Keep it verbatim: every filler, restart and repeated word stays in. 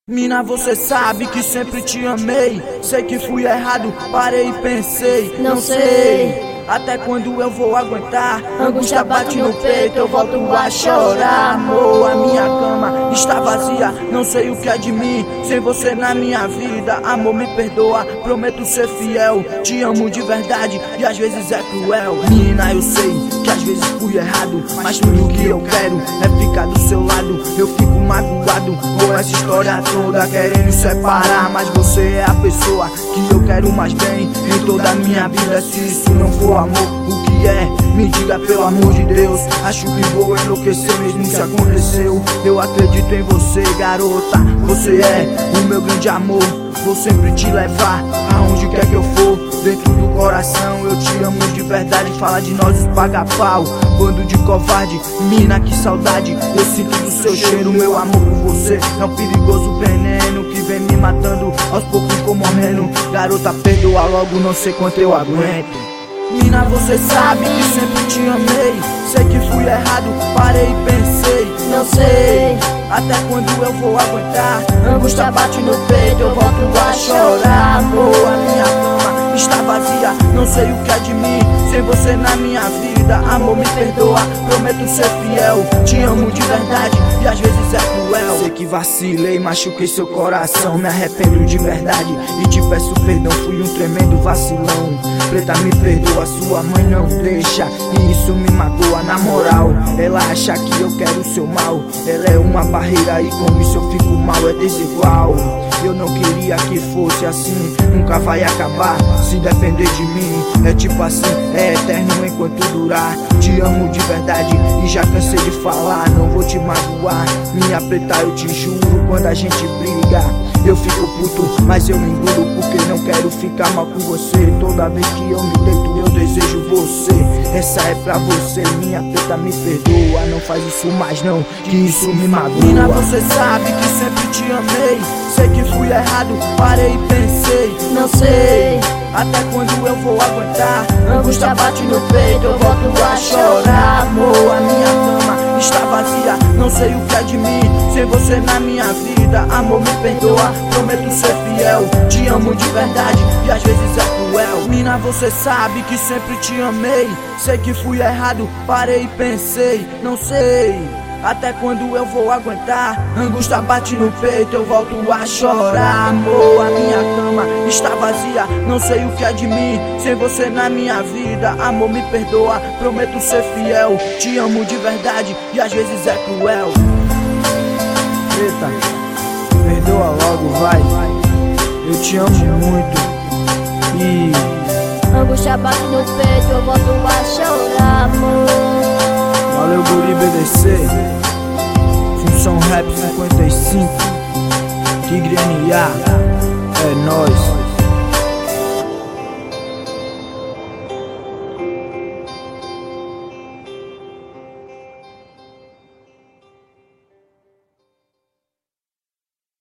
Mina, você sabe que sempre te amei. Sei que fui errado, parei e pensei. Não sei até quando eu vou aguentar. Angústia bate no peito, eu volto a chorar. Amor, a minha cama está vazia, não sei o que é de mim sem você na minha vida. Amor, me perdoa, prometo ser fiel. Te amo de verdade e às vezes é cruel. Mina, eu sei que às vezes fui errado, mas tudo que eu quero é ficar do seu lado. Eu fico magoado com essa história toda, querendo separar, mas você é a pessoa que eu quero mais bem em toda a minha vida. Se isso não for amor, o que é? Me diga pelo amor de Deus. Acho que vou enlouquecer mesmo se aconteceu. Eu acredito em você, garota. Você é o meu grande amor. Vou sempre te levar aonde quer que eu for. Dentro do coração eu te amo de verdade. Fala de nós os paga-pau, bando de covarde. Mina, que saudade, eu sinto do seu cheiro. Meu amor por você é um perigoso veneno que vem me matando, aos poucos tô morrendo. Garota, perdoa logo, não sei quanto eu aguento. Mina, você sabe que sempre te amei. Sei que fui errado, parei e pensei. Não sei até quando eu vou aguentar. Angústia bate no peito, eu volto a chorar. Amor, a minha cama está vazia, não sei o que é de mim sem você na minha vida. Amor, me perdoa, prometo ser fiel. Te amo de verdade e às vezes é cruel. Sei que vacilei, machuquei seu coração. Me arrependo de verdade e te peço perdão. Fui um tremendo vacilão. Preta, me perdoa, sua mãe não deixa e isso me magoa na moral. Ela acha que eu quero o seu mal. Ela é uma barreira e com isso eu fico mal. É desigual, eu não queria que fosse assim. Nunca vai acabar se depender de mim. É tipo assim, é eterno enquanto durar. Te amo de verdade e já cansei de falar. Não vou te magoar, minha preta, eu te juro. Quando a gente briga eu fico puto, mas eu me engulo porque não quero ficar mal com você. Toda vez que eu me deito eu desejo você. Essa é pra você, minha preta, me perdoa. Não faz isso mais não, que isso me magoa. Mina, você sabe que sempre te amei. Sei que fui errado, parei e pensei. Não sei até quando eu vou aguentar. Angústia bate no peito, eu volto a chorar. Amor, a minha cama está vazia, não sei o que é de mim sem você na minha vida. Amor, me perdoa, prometo ser fiel. Te amo de verdade e às vezes é cruel. Mina, você sabe que sempre te amei. Sei que fui errado, parei e pensei. Não sei até quando eu vou aguentar. Angústia bate no peito, eu volto a chorar. Amor, a minha cama está vazia, não sei o que é de mim sem você na minha vida. Amor, me perdoa, prometo ser fiel. Te amo de verdade e às vezes é cruel. Eita, perdoa logo, vai. Eu te amo muito e angústia bate no peito, eu volto a chorar, amor. Valeu, guri, B D C. Função Rap cinquenta e cinco, Tigre N A, é nóis.